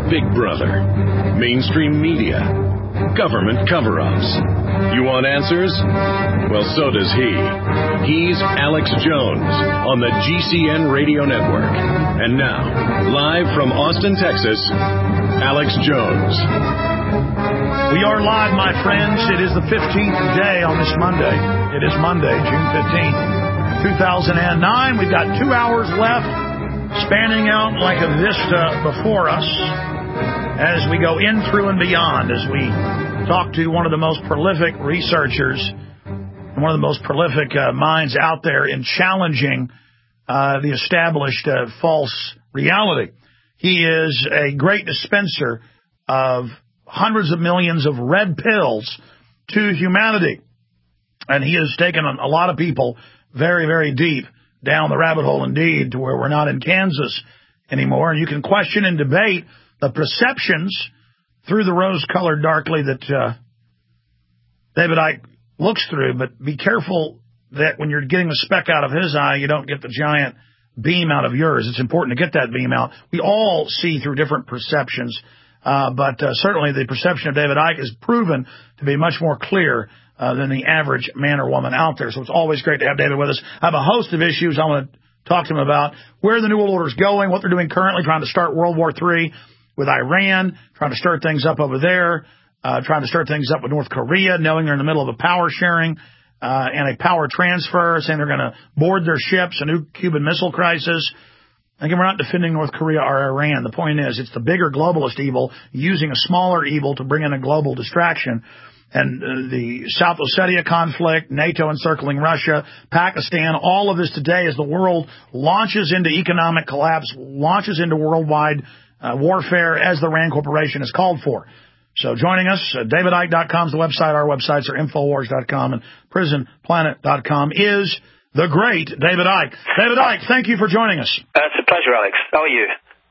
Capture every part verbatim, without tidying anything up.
Big Brother, mainstream media, government cover-ups. You want answers? Well, so does he. He's Alex Jones on the G C N Radio Network. And now, live from Austin, Texas, Alex Jones. We are live, my friends. It is the fifteenth day on this Monday. It is Monday, June fifteenth, two thousand nine. We've got two hours left, spanning out like a vista before us as we go in, through, and beyond, as we talk to one of the most prolific researchers and one of the most prolific uh, minds out there in challenging uh, the established uh, false reality. He is a great dispenser of hundreds of millions of red pills to humanity. And he has taken a lot of people very, very deep down the rabbit hole indeed, to where we're not in Kansas anymore. And you can question and debate the perceptions through the rose-colored darkly that uh, David Icke looks through. But be careful that when you're getting the speck out of his eye, you don't get the giant beam out of yours. It's important to get that beam out. We all see through different perceptions. Uh, but uh, certainly the perception of David Icke is proven to be much more clear uh, than the average man or woman out there. So it's always great to have David with us. I have a host of issues I want to talk to him about: where the New World Order is going, what they're doing currently, trying to start World War Three with Iran, trying to stir things up over there, uh, trying to stir things up with North Korea, knowing they're in the middle of a power sharing uh, and a power transfer, saying they're going to board their ships, a new Cuban Missile Crisis. Again, we're not defending North Korea or Iran. The point is, it's the bigger globalist evil using a smaller evil to bring in a global distraction. And uh, the South Ossetia conflict, NATO encircling Russia, Pakistan, all of this today as the world launches into economic collapse, launches into worldwide uh, warfare as the RAND Corporation has called for. So joining us, uh, David Icke dot com is the website. Our websites are Infowars dot com and Prison Planet dot com is the great David Icke. David Icke, thank you for joining us. Uh, it's a pleasure, Alex. How are you?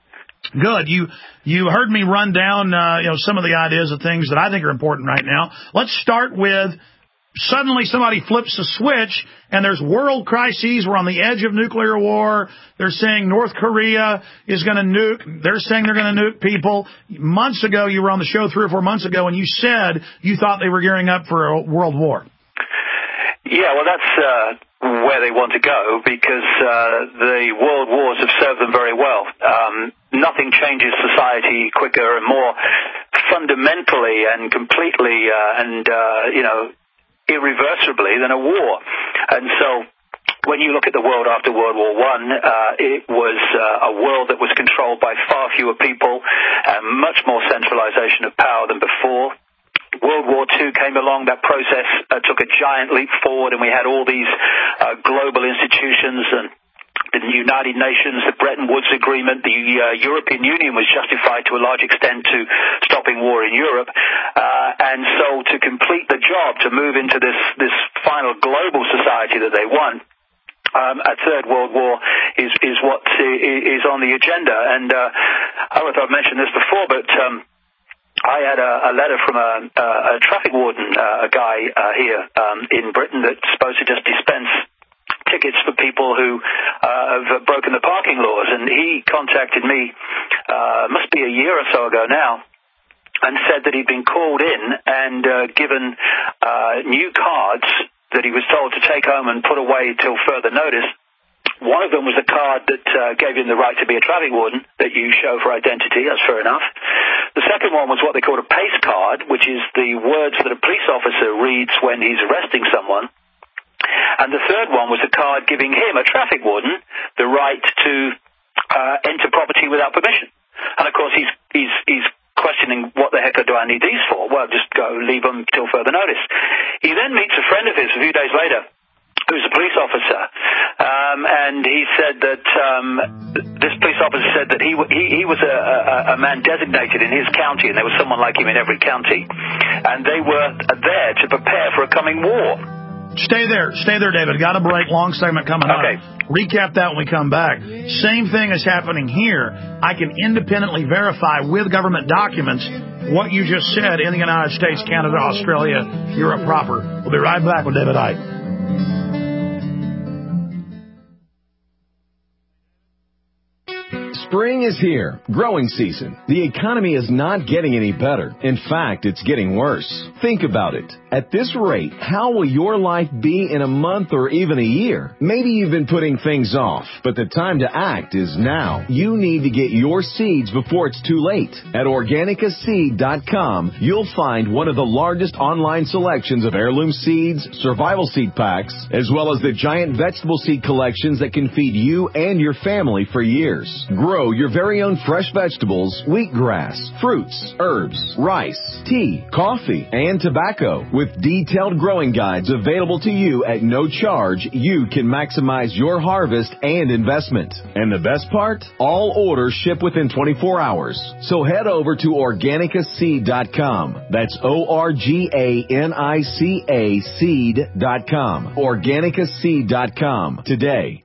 Good. You you heard me run down uh, you know some of the ideas of things that I think are important right now. Let's start with suddenly somebody flips a switch and there's world crises. We're on the edge of nuclear war. They're saying North Korea is going to nuke. They're saying they're going to nuke people. Months ago, you were on the show three or four months ago, and you said you thought they were gearing up for a world war. Yeah, well, that's uh, where they want to go, because uh, the world wars have served them very well. Um, nothing changes society quicker and more fundamentally and completely uh, and, uh, you know, irreversibly than a war. And so when you look at the world after World War One, uh, it was uh, a world that was controlled by far fewer people and much more centralization of power than before. World War Two came along. That process uh, took a giant leap forward, and we had all these uh, global institutions and the United Nations, the Bretton Woods Agreement. The uh, European Union was justified to a large extent to stopping war in Europe. Uh, and so to complete the job, to move into this, this final global society that they want, Um, a third world war is, is what is on the agenda. And uh, I don't know if I've mentioned this before, but um, I had a, a letter from a, a traffic warden, uh, a guy uh, here um, in Britain that's supposed to just dispense tickets for people who uh, have broken the parking laws. And he contacted me, uh, must be a year or so ago now, and said that he'd been called in and uh, given uh, new cards that he was told to take home and put away till further notice. One of them was a card that uh, gave him the right to be a traffic warden, that you show for identity. That's fair enough. The second one was what they called a PACE card, which is the words that a police officer reads when he's arresting someone. And the third one was a card giving him, a traffic warden, the right to uh, enter property without permission. And, of course, he's he's he's questioning, what the heck do I need these for? Well, just go leave them till further notice. He then meets a friend of his a few days later, who's a police officer, um, and he said that um, this police officer said that he he, he was a, a, a man designated in his county, and there was someone like him in every county, and they were there to prepare for a coming war. Stay there. Stay there, David. Got a break. Long segment coming up. Okay. Recap that when we come back. Same thing is happening here. I can independently verify with government documents what you just said in the United States, Canada, Australia, Europe proper. We'll be right back with David Icke. Spring is here, growing season. The economy is not getting any better. In fact, it's getting worse. Think about it. At this rate, how will your life be in a month or even a year? Maybe you've been putting things off, but the time to act is now. You need to get your seeds before it's too late. At Organica Seed dot com, you'll find one of the largest online selections of heirloom seeds, survival seed packs, as well as the giant vegetable seed collections that can feed you and your family for years. Grow your very own fresh vegetables, wheatgrass, fruits, herbs, rice, tea, coffee, and tobacco. With detailed growing guides available to you at no charge, you can maximize your harvest and investment. And the best part? All orders ship within twenty-four hours. So head over to Organica Seed dot com. That's O R G A N I C A seed dot com. Organica Seed dot com today.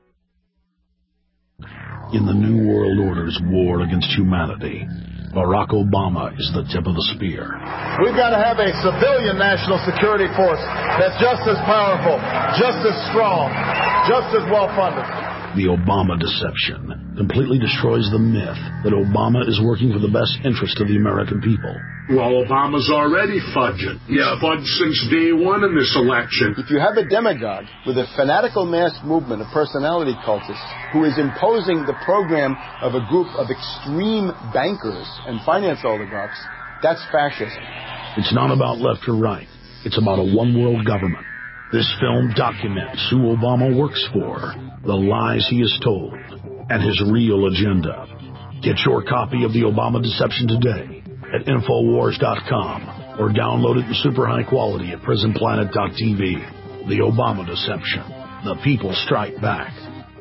In the New World Order's war against humanity, Barack Obama is the tip of the spear. We've got to have a civilian national security force that's just as powerful, just as strong, just as well-funded. The Obama deception completely destroys the myth that Obama is working for the best interest of the American people. Well, Obama's already fudging. He's yeah. fudged since day one in this election. If you have a demagogue with a fanatical mass movement of personality cultists who is imposing the program of a group of extreme bankers and finance oligarchs, that's fascism. It's not about left or right. It's about a one-world government. This film documents who Obama works for, the lies he has told, and his real agenda. Get your copy of The Obama Deception today at Infowars dot com or download it in super high quality at Prison Planet dot T V. The Obama Deception. The people strike back.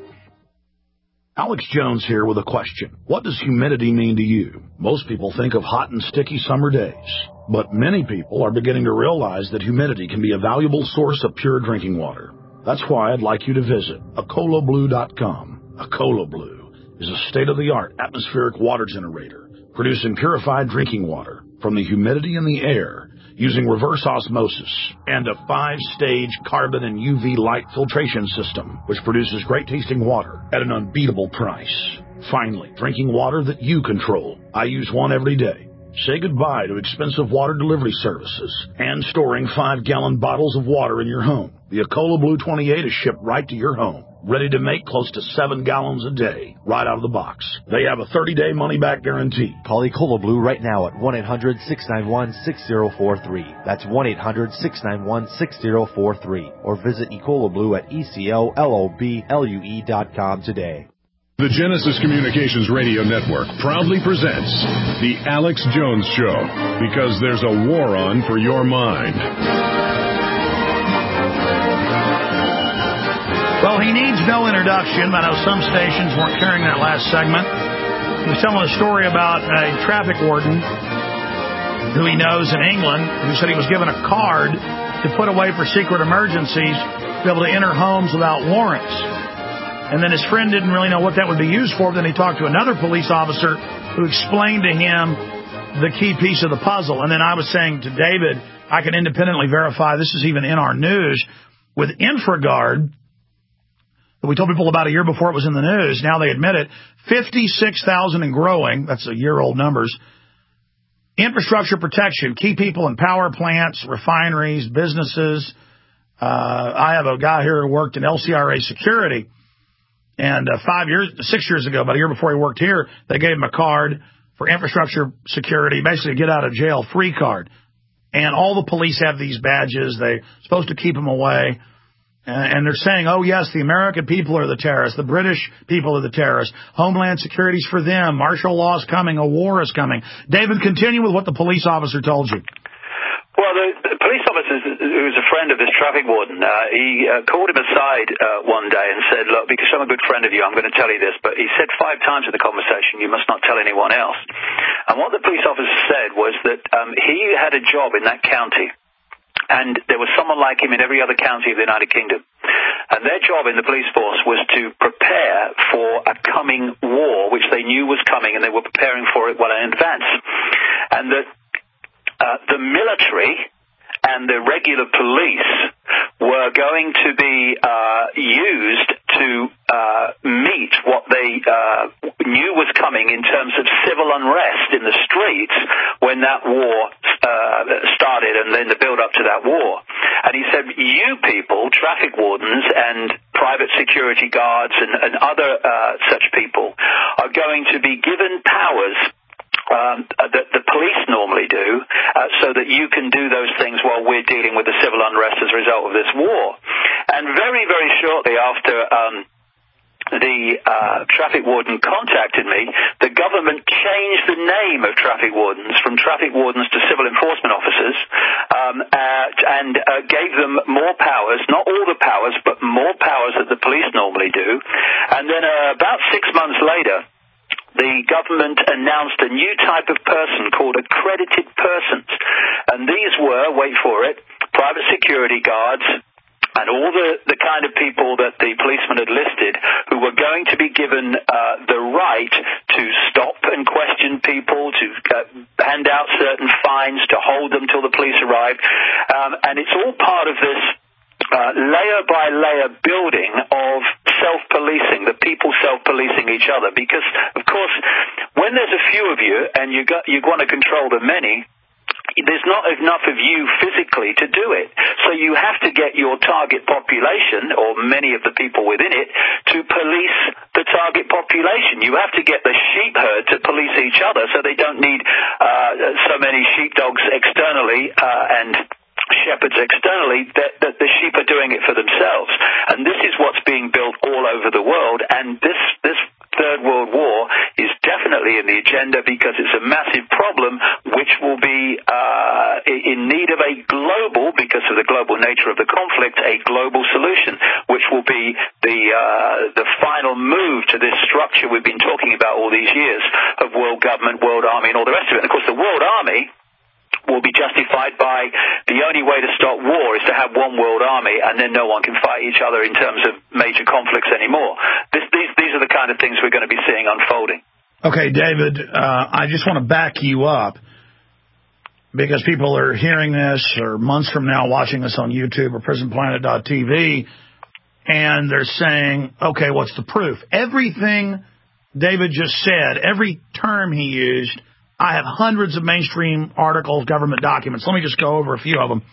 Alex Jones here with a question. What does humidity mean to you? Most people think of hot and sticky summer days, but many people are beginning to realize that humidity can be a valuable source of pure drinking water. That's why I'd like you to visit Acola Blue dot com. Acola Blue is a state-of-the-art atmospheric water generator producing purified drinking water from the humidity in the air using reverse osmosis and a five-stage carbon and U V light filtration system, which produces great-tasting water at an unbeatable price. Finally, drinking water that you control. I use one every day. Say goodbye to expensive water delivery services and storing five-gallon bottles of water in your home. The Acola Blue twenty-eight is shipped right to your home, ready to make close to seven gallons a day, right out of the box. They have a thirty-day money-back guarantee. Call Acola Blue right now at one eight hundred six nine one six zero four three. That's one eight hundred six nine one six zero four three. Or visit Ecola Blue at E C O L O B L U E dot com today. The Genesis Communications Radio Network proudly presents The Alex Jones Show, because there's a war on for your mind. Well, he needs no introduction. I know some stations weren't carrying that last segment. He was telling a story about a traffic warden who he knows in England who said he was given a card to put away for secret emergencies to be able to enter homes without warrants. And then his friend didn't really know what that would be used for. Then he talked to another police officer who explained to him the key piece of the puzzle. And then I was saying to David, I can independently verify this is even in our news. With InfraGard, that we told people about a year before it was in the news, now they admit it, fifty-six thousand and growing, that's a year-old numbers, infrastructure protection, key people in power plants, refineries, businesses. Uh, I have a guy here who worked in L C R A security. And uh, five years, six years ago, about a year before he worked here, they gave him a card for infrastructure security, basically a get out of jail free card. And all the police have these badges. They're supposed to keep them away. And, and they're saying, oh, yes, the American people are the terrorists. The British people are the terrorists. Homeland Security's for them. Martial law is coming. A war is coming. David, continue with what the police officer told you. Well, the, the police officer, who was a friend of this traffic warden, uh, he uh, called him aside uh, one day and said, look, because I'm a good friend of you, I'm going to tell you this. But he said five times in the conversation, you must not tell anyone else. And what the police officer said was that um, he had a job in that county, and there was someone like him in every other county of the United Kingdom. And their job in the police force was to prepare for a coming war, which they knew was coming, and they were preparing for it well in advance. And that Uh, the military and the regular police were going to be uh, used to uh, meet what they uh, knew was coming in terms of civil unrest in the streets when that war uh, started and then the build-up to that war. And he said, you people, traffic wardens and private security guards and, and other uh, such people, are going to be given powers Um, that the police normally do, uh, so that you can do those things while we're dealing with the civil unrest as a result of this war. And very, very shortly after um, the uh, traffic warden contacted me, the government changed the name of traffic wardens from traffic wardens to civil enforcement officers, um, uh, and uh, gave them more powers, not all the powers, but more powers that the police normally do. And then uh, about six months later, the government announced a new type of person called accredited persons. And these were, wait for it, private security guards and all the, the kind of people that the policeman had listed who were going to be given uh, the right to stop and question people, to uh, hand out certain fines, to hold them till the police arrived. Um, and it's all part of this Uh, layer-by-layer building of self-policing, the people self-policing each other. Because, of course, when there's a few of you and you got, you want to control the many, there's not enough of you physically to do it. So you have to get your target population, or many of the people within it, to police the target population. You have to get the sheep herd to police each other so they don't need uh, so many sheepdogs externally uh, and shepherds externally, that, that the sheep are doing it for themselves. And this is what's being built all over the world, and this this Third World War is definitely in the agenda because it's a massive problem which will be uh, in need of a global, because of the global nature of the conflict, a global solution, which will be the uh, the final move to this structure we've been talking about all these years of world government, world army, and all the rest of it. And of course, the world army will be justified by the only way to stop war is to have one world army, and then no one can fight each other in terms of major conflicts anymore. This, these, these are the kind of things we're going to be seeing unfolding. Okay, David, uh, I just want to back you up because people are hearing this or months from now watching us on YouTube or prison planet dot t v, and they're saying, okay, what's the proof? Everything David just said, every term he used, I have hundreds of mainstream articles, government documents. Let me just go over a few of them.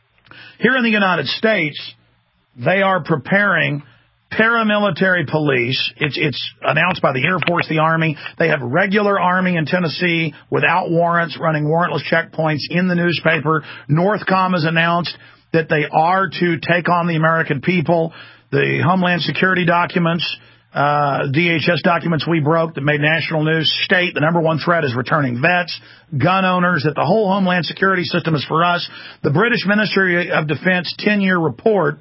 Here in the United States, they are preparing paramilitary police. It's, it's announced by the Air Force, the Army. They have regular Army in Tennessee without warrants, running warrantless checkpoints in the newspaper. Northcom has announced that they are to take on the American people. The Homeland Security documents, Uh, D H S documents we broke that made national news state the number one threat is returning vets, gun owners, that the whole Homeland Security system is for us. The British Ministry of Defense ten-year report,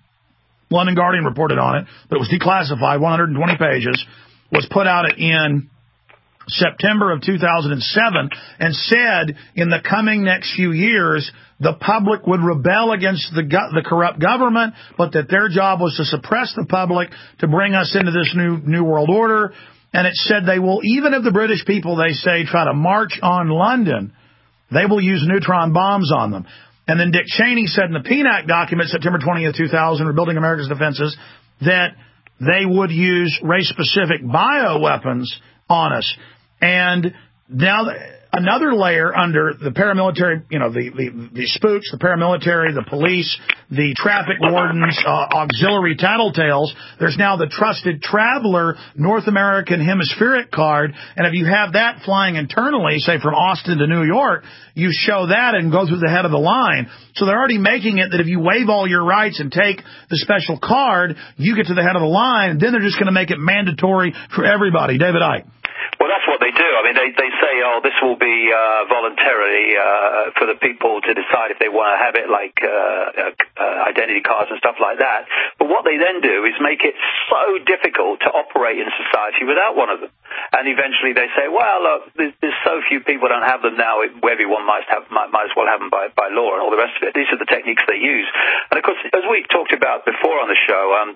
London Guardian reported on it, but it was declassified, one hundred twenty pages, was put out in September of two thousand seven and said in the coming next few years the public would rebel against the go- the corrupt government, but that their job was to suppress the public to bring us into this new new world order. And it said they will, even if the British people, they say, try to march on London, they will use neutron bombs on them. And then Dick Cheney said in the P N A C document, September twentieth, two thousand, Rebuilding America's Defenses, that they would use race-specific bioweapons on us. And now another layer under the paramilitary, you know, the, the, the spooks, the paramilitary, the police, the traffic wardens, uh, auxiliary tattletales. There's now the trusted traveler North American hemispheric card. And if you have that flying internally, say from Austin to New York, you show that and go through the head of the line. So they're already making it that if you waive all your rights and take the special card, you get to the head of the line. And then they're just going to make it mandatory for everybody. David Icke. Well, that's what they do. I mean, they, they say, oh, this will be uh, voluntarily uh, for the people to decide if they want to have it, like uh, uh, identity cards and stuff like that. But what they then do is make it so difficult to operate in society without one of them. And eventually they say, well, look, there's, there's so few people don't have them now, everyone might, have, might, might as well have them by, by law and all the rest of it. These are the techniques they use. And, of course, as we talked about before on the show, um,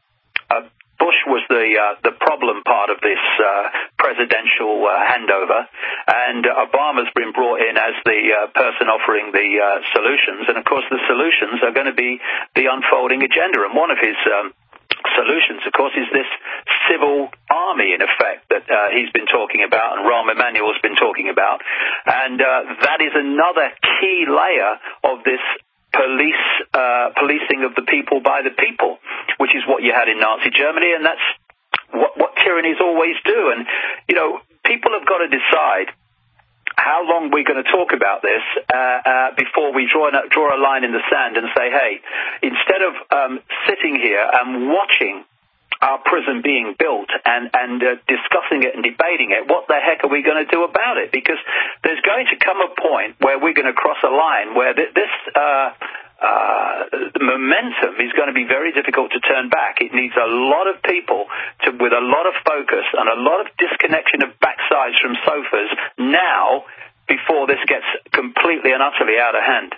uh, Bush was the uh, the problem part of this uh, presidential uh, handover, and uh, Obama's been brought in as the uh, person offering the uh, solutions. And, of course, the solutions are going to be the unfolding agenda. And one of his um, solutions, of course, is this civil army, in effect, that uh, he's been talking about and Rahm Emanuel's been talking about. And uh, that is another key layer of this police uh, policing of the people by the people, which is what you had in Nazi Germany, and that's what, what tyrannies always do. And, you know, people have got to decide how long we're going to talk about this uh, uh, before we draw, draw a line in the sand and say, hey, instead of um, sitting here and watching our prison being built and, and uh, discussing it and debating it, what the heck are we going to do about it? Because there's going to come a point where we're going to cross a line where th- this uh, uh, momentum is going to be very difficult to turn back. It needs a lot of people to, with a lot of focus and a lot of disconnection of backsides from sofas now before this gets completely and utterly out of hand.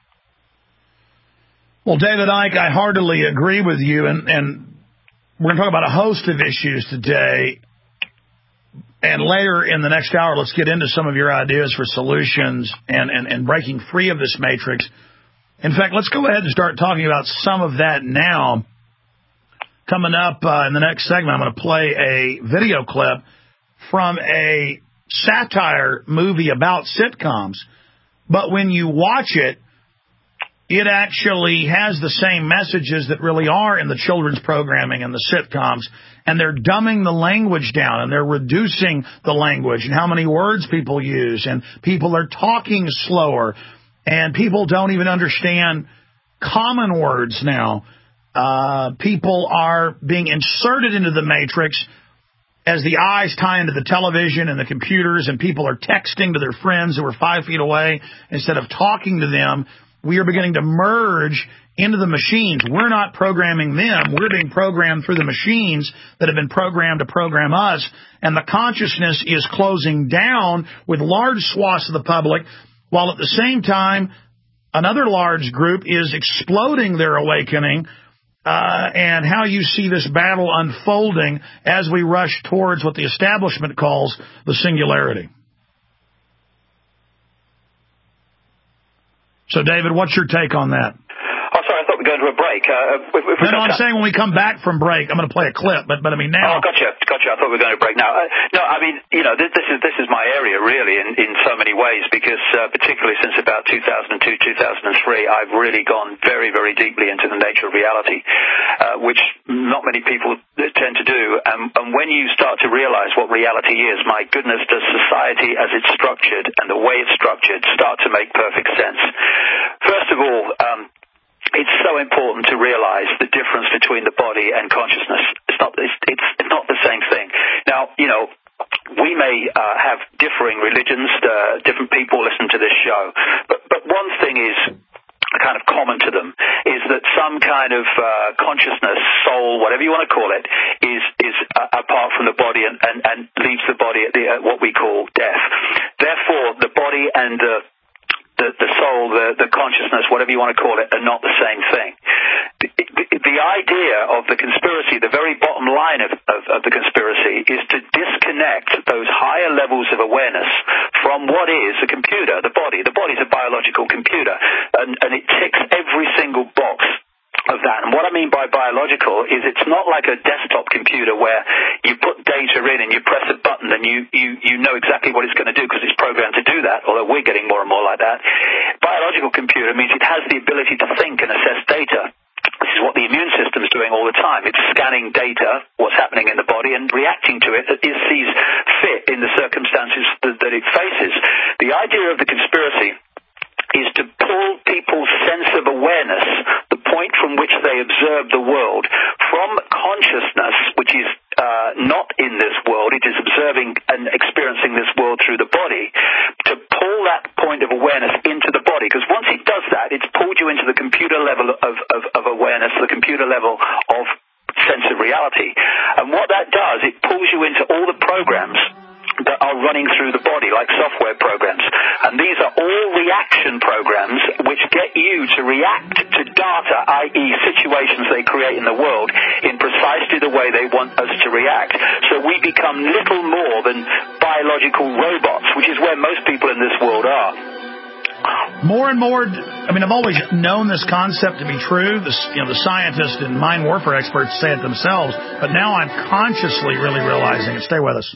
Well, David Icke, I heartily agree with you, and, and we're going to talk about a host of issues today, and later in the next hour, let's get into some of your ideas for solutions and, and, and breaking free of this matrix. In fact, let's go ahead and start talking about some of that now. Coming up uh, in the next segment, I'm going to play a video clip from a satire movie about sitcoms. But when you watch it, it actually has the same messages that really are in the children's programming and the sitcoms, and they're dumbing the language down, and they're reducing the language and how many words people use, and people are talking slower, and people don't even understand common words now. Uh, people are being inserted into the matrix as the eyes tie into the television and the computers, and people are texting to their friends who are five feet away instead of talking to them. We are beginning to merge into the machines. We're not programming them. We're being programmed through the machines that have been programmed to program us. And the consciousness is closing down with large swaths of the public, while at the same time, another large group is exploding their awakening. Uh, and how you see this battle unfolding as we rush towards what the establishment calls the singularity. So, David, what's your take on that? Oh, sorry, I thought we were going to a break. Uh, if, if no, no, I'm saying when we come back from break, I'm going to play a clip, but, but I mean now... Oh, gotcha, gotcha. I thought we were going to break now. Uh, no, I mean, you know, this, this is this is my area, really, in, in so many ways, because uh, particularly since about two thousand two, two thousand three, I've really gone very, very deeply into the nature of reality, uh, which not many people tend to do. Um, and when you start to realize what reality is, my goodness, does society as it's structured and the way it's structured start to make perfect sense. First of all, um, it's so important to realize the difference between the body and consciousness. It's not, it's, it's, it's not the same thing. Now, you know, we may uh, have differing religions, uh, different people listen to this show, but, but one thing is kind of common to them, is that some kind of uh, consciousness, soul, whatever you want to call it, is is uh, apart from the body and, and, and leaves the body at the, uh, what we call death. Therefore, the body and the The, the soul, the, the consciousness, whatever you want to call it, are not the same thing. The, the, the idea of the conspiracy, the very bottom line of, of, of the conspiracy, is to disconnect those higher levels of awareness from what is a computer, the body. The body is a biological computer, and, and it ticks every single box of that. And what I mean by biological is it's not like a desktop computer where you put data in and you press a button and you, you, you know exactly what it's going to do because it's programmed to do that, although we're getting more and more like that. Biological computer means it has the ability to think and assess data. This is what the immune system is doing all the time. It's scanning data, what's happening in the body, and reacting to it as it sees fit in the circumstances that, that it faces. The idea of the conspiracy is to pull people's sense of awareness, the point from which they observe the world, from consciousness, which is uh, not in this world, it is observing and experiencing this world through the body, to pull that point of awareness into the body. Because once it does that, it's pulled you into the computer level of, of, of awareness, the computer level of sense of reality. And what that does, it pulls you into all the programs that are running through the body, like software programs. And these are all reaction programs which get you to react to data, that is situations they create in the world, in precisely the way they want us to react. So we become little more than biological robots, which is where most people in this world are. More and more, I mean, I've always known this concept to be true. The, you know, the scientists and mind warfare experts say it themselves, but now I'm consciously really realizing it. Stay with us.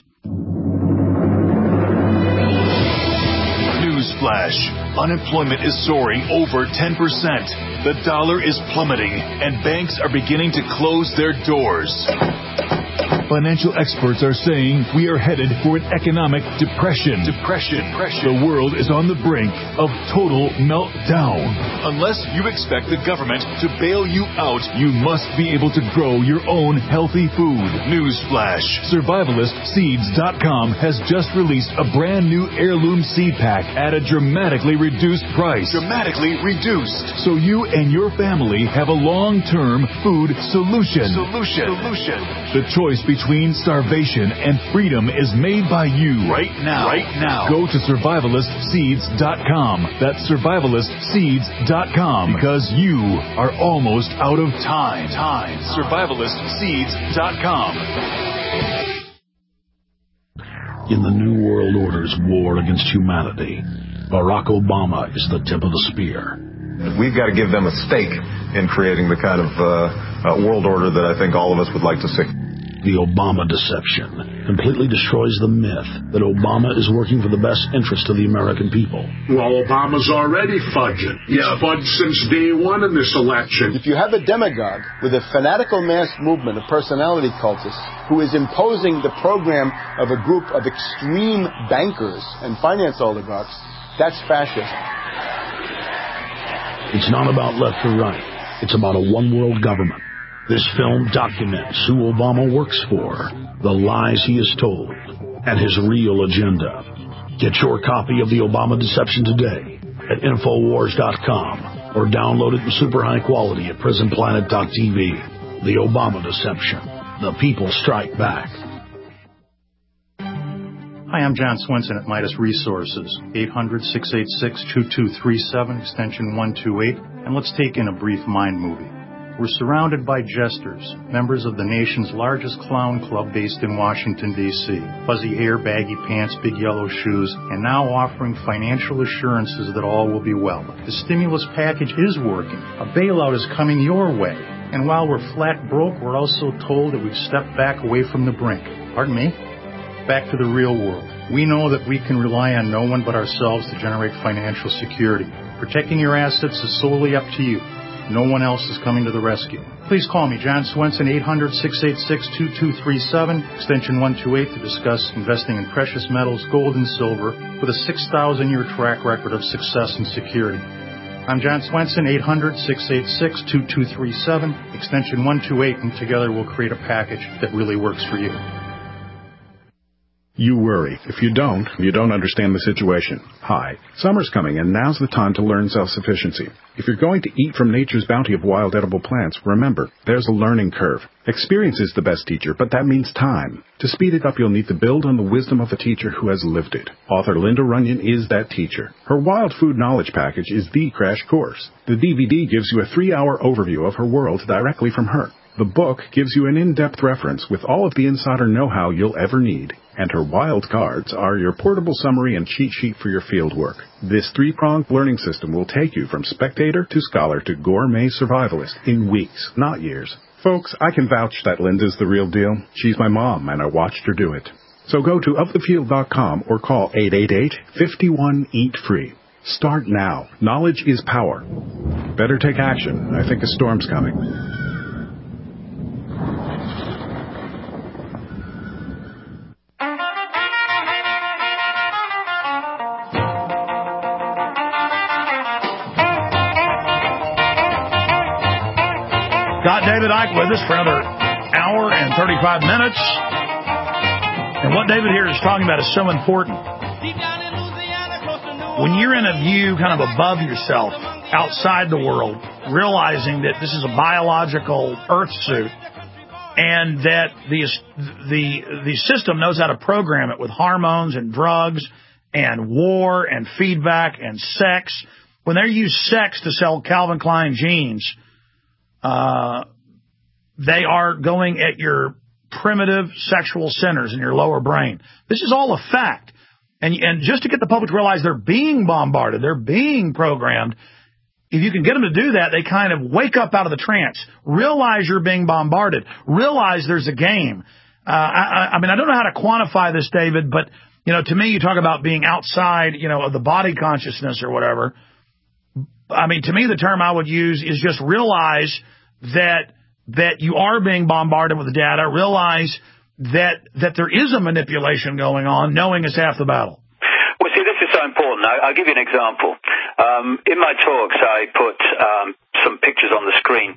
Newsflash. Unemployment is soaring over ten percent. The dollar is plummeting, and banks are beginning to close their doors. Financial experts are saying we are headed for an economic depression. Depression. Depression. The world is on the brink of total meltdown. Unless you expect the government to bail you out, you must be able to grow your own healthy food. Newsflash. Survivalist Seeds dot com has just released a brand new heirloom seed pack at a dramatically reduced price. Dramatically reduced. So you and your family have a long-term food solution. Solution. Solution. The choice between Between starvation and freedom is made by you right now. Right now. Go to Survivalist Seeds dot com. That's Survivalist Seeds dot com. Because you are almost out of time. Time. Survivalist Seeds dot com. In the New World Order's war against humanity, Barack Obama is the tip of the spear. We've got to give them a stake in creating the kind of uh, uh, world order that I think all of us would like to see. The Obama deception completely destroys the myth that Obama is working for the best interest of the American people. Well, Obama's already fudging. He's yeah. fudged since day one in this election. If you have a demagogue with a fanatical mass movement of personality cultists who is imposing the program of a group of extreme bankers and finance oligarchs, that's fascism. It's not about left or right. It's about a one-world government. This film documents who Obama works for, the lies he has told, and his real agenda. Get your copy of The Obama Deception today at Infowars dot com or download it in super high quality at Prison Planet dot T V. The Obama Deception. The people strike back. Hi, I'm John Swenson at Midas Resources, eight hundred, six eight six, two two three seven, extension one two eight, and let's take in a brief mind movie. We're surrounded by jesters, members of the nation's largest clown club based in Washington, D C Fuzzy hair, baggy pants, big yellow shoes, and now offering financial assurances that all will be well. The stimulus package is working. A bailout is coming your way. And while we're flat broke, we're also told that we've stepped back away from the brink. Pardon me? Back to the real world. We know that we can rely on no one but ourselves to generate financial security. Protecting your assets is solely up to you. No one else is coming to the rescue. Please call me, John Swenson, eight hundred, six eight six, two two three seven, extension one two eight, to discuss investing in precious metals, gold and silver, with a six thousand year track record of success and security. I'm John Swenson, eight hundred, six eight six, two two three seven, extension one two eight, and together we'll create a package that really works for you. You worry. If you don't, you don't understand the situation. Hi, summer's coming, and now's the time to learn self-sufficiency. If you're going to eat from nature's bounty of wild edible plants, remember, there's a learning curve. Experience is the best teacher, but that means time. To speed it up, you'll need to build on the wisdom of a teacher who has lived it. Author Linda Runyon is that teacher. Her Wild Food Knowledge Package is the crash course. The D V D gives you a three-hour overview of her world directly from her. The book gives you an in-depth reference with all of the insider know-how you'll ever need. And her wild cards are your portable summary and cheat sheet for your field work. This three-pronged learning system will take you from spectator to scholar to gourmet survivalist in weeks, not years. Folks, I can vouch that Linda's the real deal. She's my mom, and I watched her do it. So go to of the field dot com or call eight eight eight, five one, eat free. Start now. Knowledge is power. Better take action. I think a storm's coming. Got David Icke with us for another hour and thirty-five minutes. And what David here is talking about is so important. When you're in a view kind of above yourself, outside the world, realizing that this is a biological Earth suit and that the, the, the system knows how to program it with hormones and drugs and war and feedback and sex. When they use sex to sell Calvin Klein jeans, Uh, they are going at your primitive sexual centers in your lower brain. This is all a fact. And, and just to get the public to realize they're being bombarded, they're being programmed, if you can get them to do that, they kind of wake up out of the trance, realize you're being bombarded, realize there's a game. Uh, I, I mean, I don't know how to quantify this, David, but, you know, to me, you talk about being outside, you know, of the body consciousness or whatever. I mean, to me, the term I would use is just realize that that you are being bombarded with the data, realize that that there is a manipulation going on, knowing is half the battle. Well, see, this is so important. I, I'll give you an example. Um, in my talks, I put um, some pictures on the screen,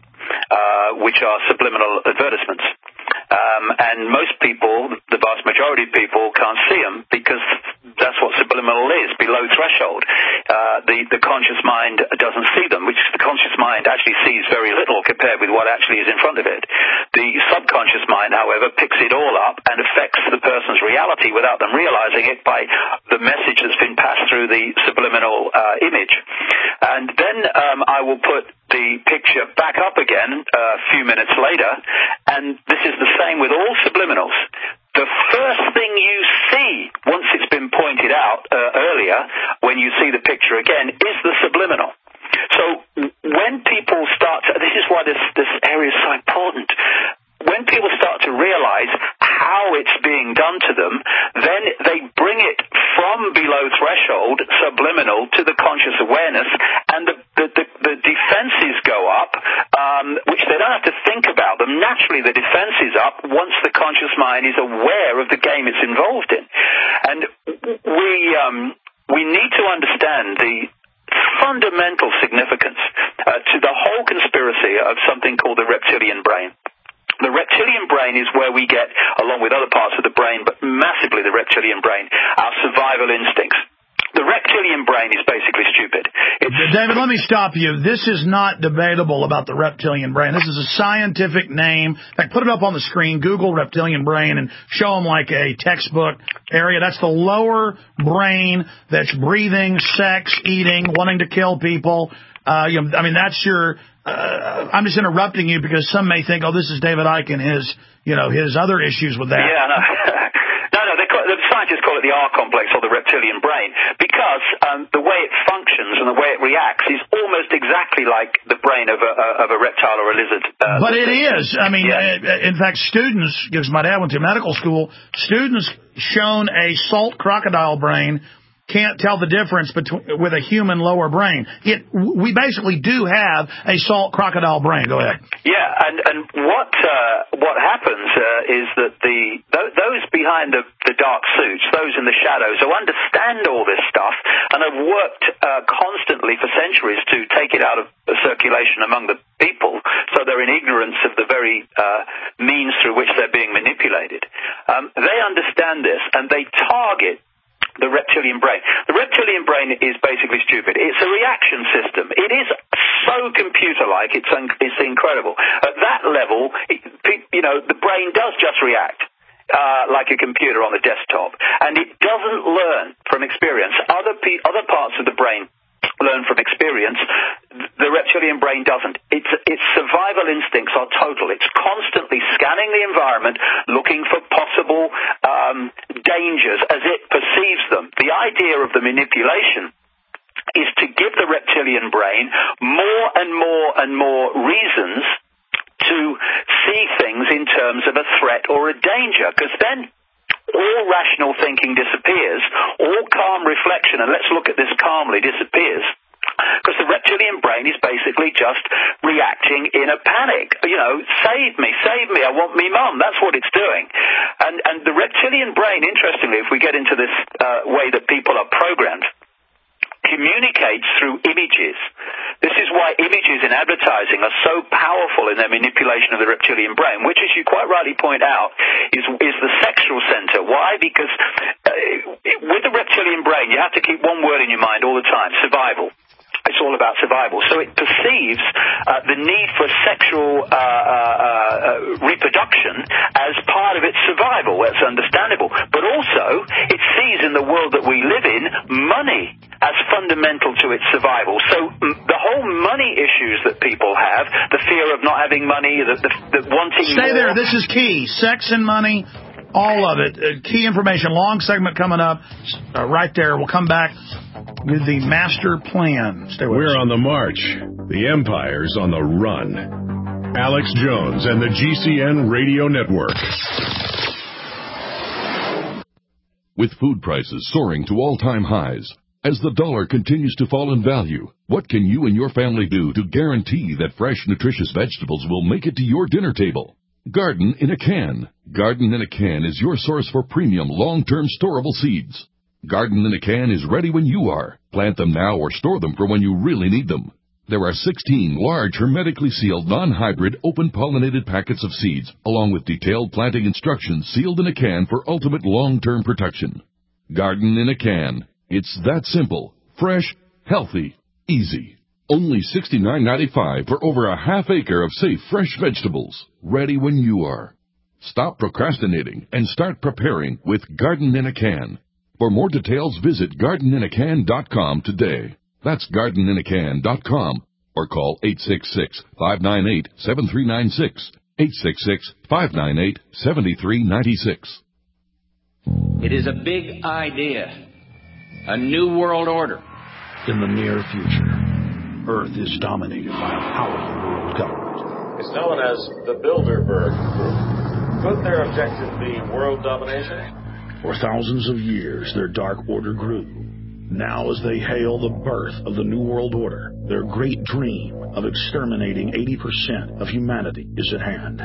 uh, which are subliminal advertisements. Um, and most people, the vast majority of people, can't see them because that's what subliminal is, below threshold. Uh, the, the conscious mind doesn't see them, which the conscious mind actually sees very little compared with what actually is in front of it. The subconscious mind, however, picks it all up and affects the person's reality without them realizing it by the message that's been passed through the subliminal uh, image. And then um, I will put the picture back up again uh, a few minutes later, and this is the same with all subliminals. The first thing you see, once it's been pointed out uh, earlier, when you see the picture again, is the subliminal. So when people start to, this is why this, this area is so important. When people start to realize how it's being done to them, then they bring it from below threshold, subliminal, to the conscious awareness, and the, the, the, the defenses go up, um, which they don't have to think about them. Naturally, the defense is up once the conscious mind is aware of the game it's involved in. And we, um, we need to understand the fundamental significance uh, to the whole conspiracy of something called the reptilian brain. The reptilian brain is where we get, along with other parts of the brain, but massively the reptilian brain, our survival instincts. The reptilian brain is basically stupid. It's David, let me stop you. This is not debatable about the reptilian brain. This is a scientific name. In fact, put it up on the screen, Google reptilian brain, and show them like a textbook area. That's the lower brain that's breathing, sex, eating, wanting to kill people. Uh, you know, I mean, that's your... Uh, I'm just interrupting you because some may think, oh, this is David Icke and his, you know, his other issues with that. Yeah, no. no, no, they call, the scientists call it the R complex or the reptilian brain because um, the way it functions and the way it reacts is almost exactly like the brain of a, of a reptile or a lizard. Uh, but it is. I mean, yeah. In fact, students, because my dad went to medical school, students shown a salt crocodile brain can't tell the difference between with a human lower brain. It we basically do have a salt crocodile brain. Go ahead. Yeah, and and what uh, what happens uh, is that the th- those behind the, the dark suits, those in the shadows, who understand all this stuff and have worked uh, constantly for centuries to take it out of circulation among the people, so they're in ignorance of the very uh, means through which they're being manipulated. Um, they understand this and they target the reptilian brain. The reptilian brain is basically stupid. It's a reaction system. It is so computer-like. It's un- it's incredible. At that level, it, you know, the brain does just react uh, like a computer on the desktop, and it doesn't learn from experience. Other pe- other parts of the brain learn from experience. The reptilian brain doesn't. Its its survival instincts are total. It's constantly scanning the environment, looking for possible um, dangers as it perceives them. The idea of the manipulation is to give the reptilian brain more and more and more reasons to see things in terms of a threat or a danger, because then all rational thinking disappears, all calm reflection, and let's look at this calmly, disappears, because the reptilian brain is basically just reacting in a panic. You know, save me, save me, I want me mum. That's what it's doing. And, and the reptilian brain, interestingly, if we get into this uh, way that people are programmed, communicates through images. This is why images in advertising are so powerful in their manipulation of the reptilian brain, which, as you quite rightly point out, is is the sexual center. Why? Because uh, with the reptilian brain, you have to keep one word in your mind all the time: survival. It's all about survival. So it perceives uh, the need for sexual uh, uh, uh, reproduction as part of its survival. That's understandable. But also, it sees in the world that we live in money as fundamental to its survival. So m- the whole money issues that people have, the fear of not having money, the, the, the wanting Stay more. there. This is key. Sex and money. all of it. Uh, key information, long segment coming up uh, right there. We'll come back with the master plan. Stay with We're us. on the march. The empire's on the run. Alex Jones and the G C N Radio Network. With food prices soaring to all-time highs, as the dollar continues to fall in value, what can you and your family do to guarantee that fresh, nutritious vegetables will make it to your dinner table? Garden in a Can. Garden in a Can is your source for premium, long-term storable seeds. Garden in a Can is ready when you are. Plant them now or store them for when you really need them. There are sixteen large, hermetically sealed, non-hybrid, open-pollinated packets of seeds, along with detailed planting instructions sealed in a can for ultimate long-term protection. Garden in a Can. It's that simple, fresh, healthy, easy. Only sixty-nine ninety-five for over a half acre of safe, fresh vegetables, ready when you are. Stop procrastinating and start preparing with Garden in a Can. For more details, visit garden in a can dot com today. That's garden in a can dot com or call eight six six, five nine eight, seven three nine six, eight six six, five nine eight, seven three nine six. It is a big idea, a new world order. In the near future, Earth is dominated by a powerful world government. It's known as the Bilderberg Group. Could their objective be world domination? For thousands of years, their dark order grew. Now, as they hail the birth of the New World Order, their great dream of exterminating eighty percent of humanity is at hand.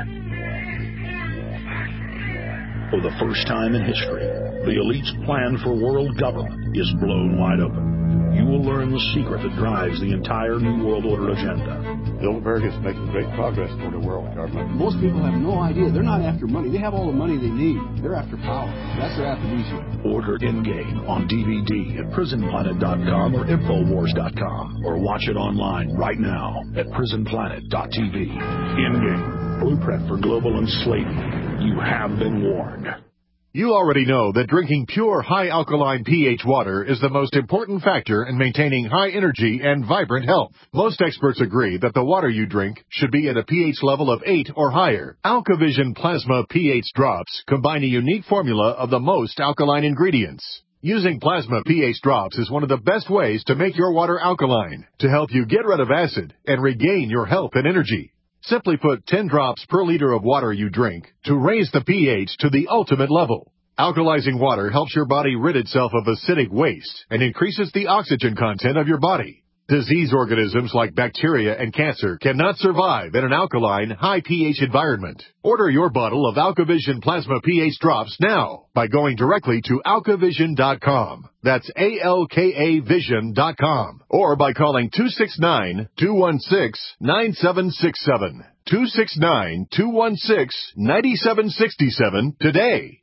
For the first time in history, the elite's plan for world government is blown wide open. You will learn the secret that drives the entire New World Order agenda. Bilderberg is making great progress toward a world government. Most people have no idea. They're not after money. They have all the money they need. They're after power. That's their aphrodisiac. Order Endgame on D V D at prison planet dot com or infowars dot com, or watch it online right now at prison planet dot t v. Endgame, blueprint for global enslavement. You have been warned. You already know that drinking pure, high-alkaline pH water is the most important factor in maintaining high energy and vibrant health. Most experts agree that the water you drink should be at a pH level of eight or higher. AlkaVision Plasma pH drops combine a unique formula of the most alkaline ingredients. Using Plasma pH drops is one of the best ways to make your water alkaline, to help you get rid of acid and regain your health and energy. Simply put ten drops per liter of water you drink to raise the pH to the ultimate level. Alkalizing water helps your body rid itself of acidic waste and increases the oxygen content of your body. Disease organisms like bacteria and cancer cannot survive in an alkaline, high pH environment. Order your bottle of AlkaVision Plasma pH drops now by going directly to alka vision dot com. That's A L K A vision dot com. Or by calling two six nine, two one six, nine seven six seven. two six nine, two one six, nine seven six seven today.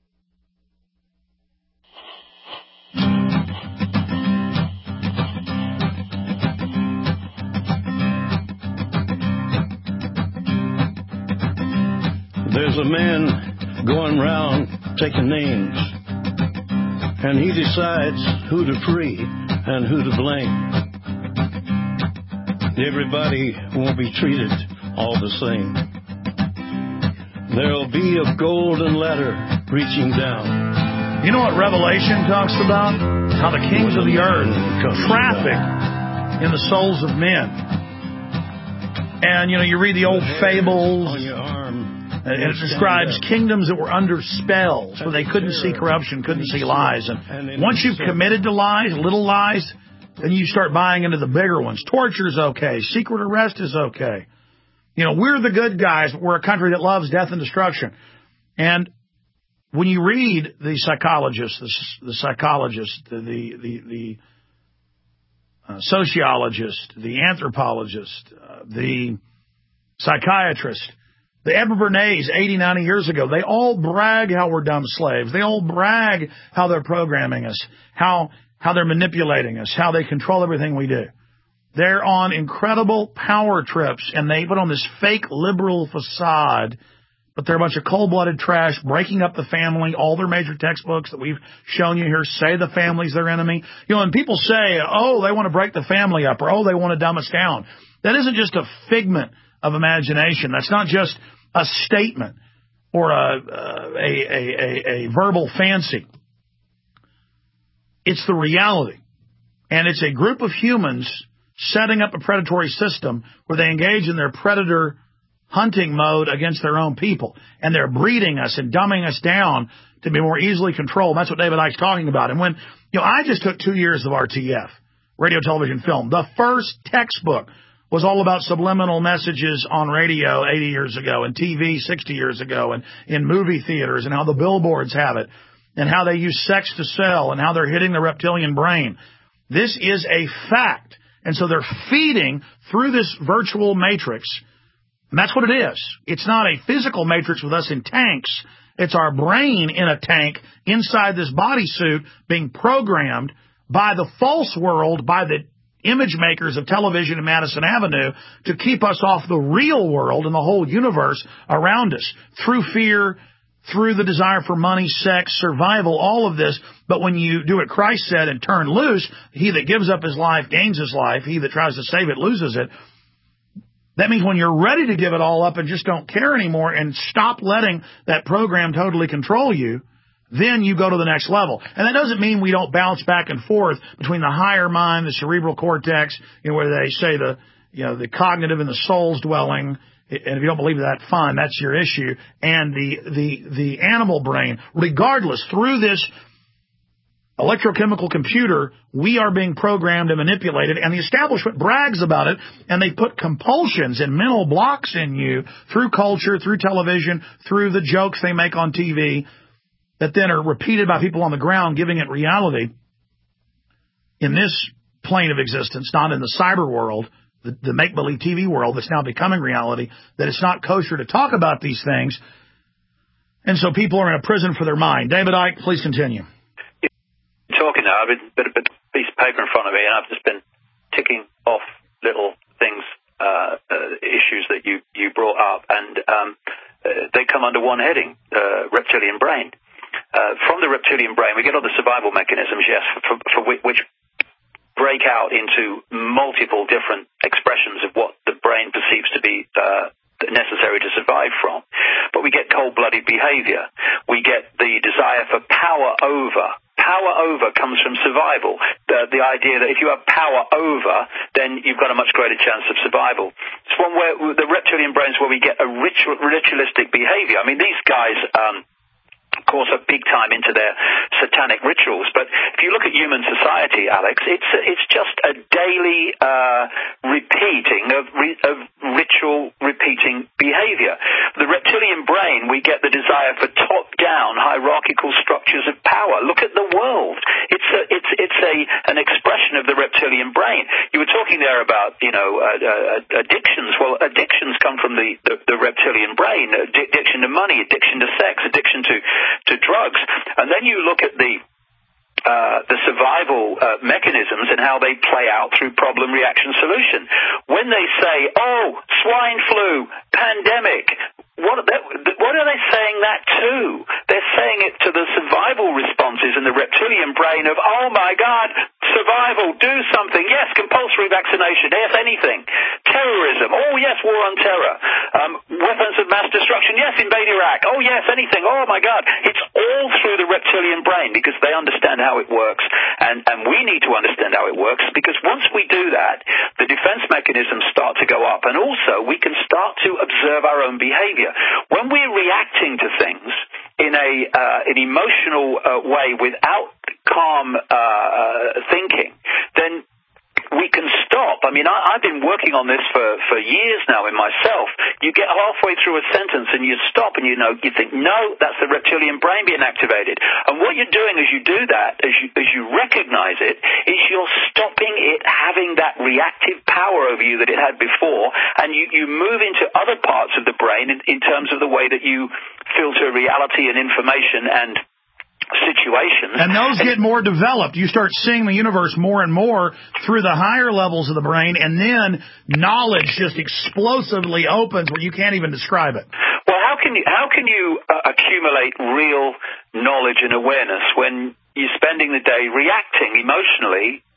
There's a man going round taking names, and he decides who to free and who to blame. Everybody won't be treated all the same. There'll be a golden ladder reaching down. You know what Revelation talks about? How the kings of the earth traffic in the souls of men. And, you know, you read the old fables. And it describes kingdoms that were under spells, where they couldn't see corruption, couldn't see lies. And once you've committed to lies, little lies, then you start buying into the bigger ones. Torture's okay. Secret arrest is okay. You know, we're the good guys, but we're a country that loves death and destruction. And when you read the psychologists, the, the psychologists, the the the, the uh, sociologist, the anthropologist, uh, the psychiatrist, the Edward Bernays, eighty, ninety years ago, they all brag how we're dumb slaves. They all brag how they're programming us, how how they're manipulating us, how they control everything we do. They're on incredible power trips, and they put on this fake liberal facade, but they're a bunch of cold-blooded trash, breaking up the family. All their major textbooks that we've shown you here say the family's their enemy. You know, and people say, oh, they want to break the family up, or oh, they want to dumb us down. That isn't just a figment of imagination. That's not just a statement. or a, a, a, a, a verbal fancy. It's the reality. And it's a group of humans setting up a predatory system where they engage in their predator hunting mode against their own people. And they're breeding us and dumbing us down to be more easily controlled. That's what David Icke's talking about. And when, you know, I just took two years of R T F, radio, television, film. The first textbook was all about subliminal messages on radio eighty years ago and T V sixty years ago and in movie theaters and how the billboards have it and how they use sex to sell and how they're hitting the reptilian brain. This is a fact. And so they're feeding through this virtual matrix. And that's what it is. It's not a physical matrix with us in tanks. It's our brain in a tank inside this bodysuit being programmed by the false world, by the image makers of television in Madison Avenue to keep us off the real world and the whole universe around us through fear, through the desire for money, sex, survival, all of this. But when you do what Christ said and turn loose, he that gives up his life gains his life. He that tries to save it loses it. That means when you're ready to give it all up and just don't care anymore and stop letting that program totally control you, then you go to the next level. And that doesn't mean we don't bounce back and forth between the higher mind, the cerebral cortex, you know, where they say the, you know, the cognitive and the soul's dwelling. And if you don't believe that, fine, that's your issue. And the, the, the animal brain, regardless, through this electrochemical computer, we are being programmed and manipulated, and the establishment brags about it, and they put compulsions and mental blocks in you through culture, through television, through the jokes they make on T V that then are repeated by people on the ground, giving it reality in this plane of existence, not in the cyber world, the, the make-believe T V world that's now becoming reality, that it's not kosher to talk about these things. And so people are in a prison for their mind. David Icke, please continue. Talking now, I've got a bit of piece of paper in front of me, and I've just been ticking off little things, uh, uh, issues that you, you brought up, and um, uh, they come under one heading, uh, reptilian brain. Uh, from the reptilian brain, we get all the survival mechanisms, yes, for, for which, which break out into multiple different expressions of what the brain perceives to be uh, necessary to survive from. But we get cold-blooded behavior. We get the desire for power over. Power over comes from survival. The, the idea that if you have power over, then you've got a much greater chance of survival. It's one where the reptilian brain is where we get a ritual, ritualistic behavior. I mean, these guys, um, of course, are big time into their satanic rituals. But if you look at human society, Alex, it's it's just a daily uh, repeating of, re, of ritual repeating behavior. The reptilian brain, we get the desire for top-down hierarchical structures of power. Look at the world. It's a, it's it's a an expression of the reptilian brain. You were talking there about, you know, uh, uh, addictions. Well, addictions come from the, the, the reptilian brain. Addiction to money, addiction to sex, addiction to to drugs. And then you look at the uh, the survival uh, mechanisms and how they play out through problem, reaction, solution. When they say, oh, swine flu, pandemic, what are, they, what are they saying that to? They're saying it to the survival responses in the reptilian brain of, oh my God, survival, do something. Yes, compulsory vaccination. Yes, anything. Terrorism. Oh, yes, war on terror. Um, weapons of mass destruction. Yes, invade Iraq. Oh, yes, anything. Oh, my God. It's all through the reptilian brain because they understand how it works. And, and we need to understand how it works because once we do that, the defense mechanisms start to go up. And also, we can start to observe our own behavior. When we're reacting to things in a uh, an emotional uh, way without calm uh, uh, thinking, then we can stop. I mean, I, I've been working on this for, for years now in myself. You get halfway through a sentence and you stop and you know, you think, no, that's the reptilian brain being activated. And what you're doing as you do that, as you, as you recognize it, is you're stopping it having that reactive power over you that it had before, and you, you move into other parts of the brain in, in terms of the way that you filter reality and information and situations. And those get more developed. You start seeing the universe more and more through the higher levels of the brain, and then knowledge just explosively opens where you can't even describe it. Well, how can you, how can you uh, accumulate real knowledge and awareness when you're spending the day reacting emotionally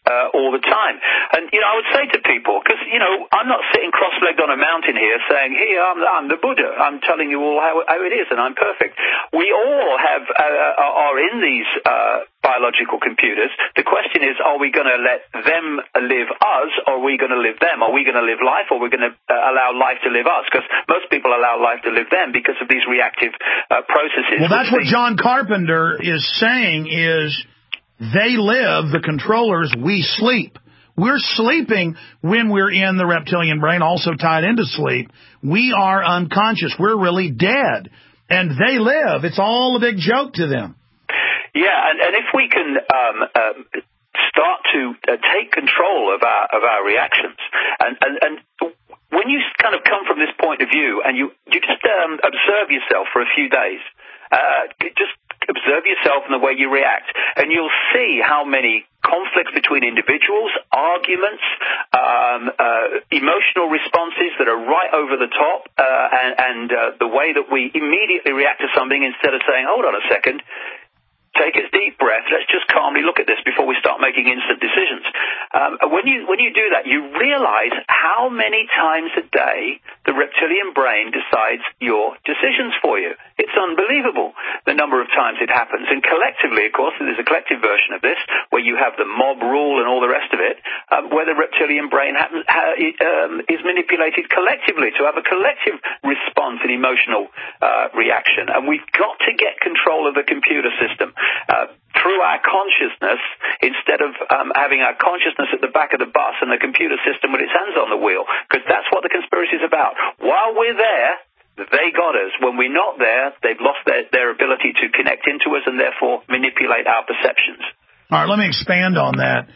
uh, all the time. And, you know, I would say to people, because, you know, I'm not sitting cross-legged on a mountain here saying, here, I'm, I'm the Buddha. I'm telling you all how, how it is, and I'm perfect. We all have uh, are in these uh, biological computers. The question is, are we going to let them live us, or are we going to live them? Are we going to live life, or are we going to uh, allow life to live us? Because most people allow life to live them because of these reactive uh, processes. Well, that's what John Carpenter is saying is they live, the controllers, we sleep. We're sleeping when we're in the reptilian brain, also tied into sleep. We are unconscious. We're really dead. And they live. It's all a big joke to them. Yeah, and, and if we can um, uh, start to uh, take control of our of our reactions, and, and, and when you kind of come from this point of view and you, you just um, observe yourself for a few days, uh, just observe yourself and the way you react, and you'll see how many conflicts between individuals, arguments, um, uh, emotional responses that are right over the top, uh, and, and uh, the way that we immediately react to something instead of saying, hold on a second, take a deep breath, let's just calmly look at this before we start making instant decisions. Um, when you when you do that, you realize how many times a day the reptilian brain decides your decisions for you. It's unbelievable the number of times it happens. And collectively, of course, there's a collective version of this where you have the mob rule and all the rest of it, um, where the reptilian brain happens, ha, um, is manipulated collectively to have a collective response and emotional uh, reaction. And we've got to get control of the computer system. Uh, through our consciousness, instead of um, having our consciousness at the back of the bus and the computer system with its hands on the wheel, because that's what the conspiracy is about. While we're there, they got us. When we're not there, they've lost their, their ability to connect into us and therefore manipulate our perceptions. All right, let me expand on that,